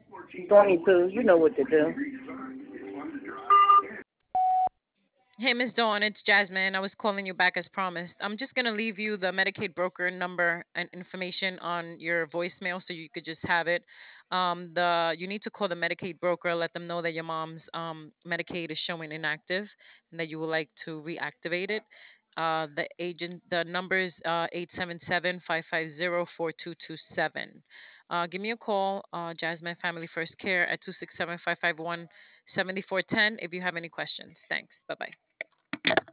Don't need to. You know what to do. Hey, Miss Dawn, it's Jasmine. I was calling you back as promised. I'm just gonna leave you the Medicaid broker number and information on your voicemail so you could just have it. The You need to call the Medicaid broker, let them know that your mom's Medicaid is showing inactive and that you would like to reactivate it. The number is 877 Give me a call, Jasmine Family First Care at 267-551-7410 if you have any questions. Thanks. Bye bye.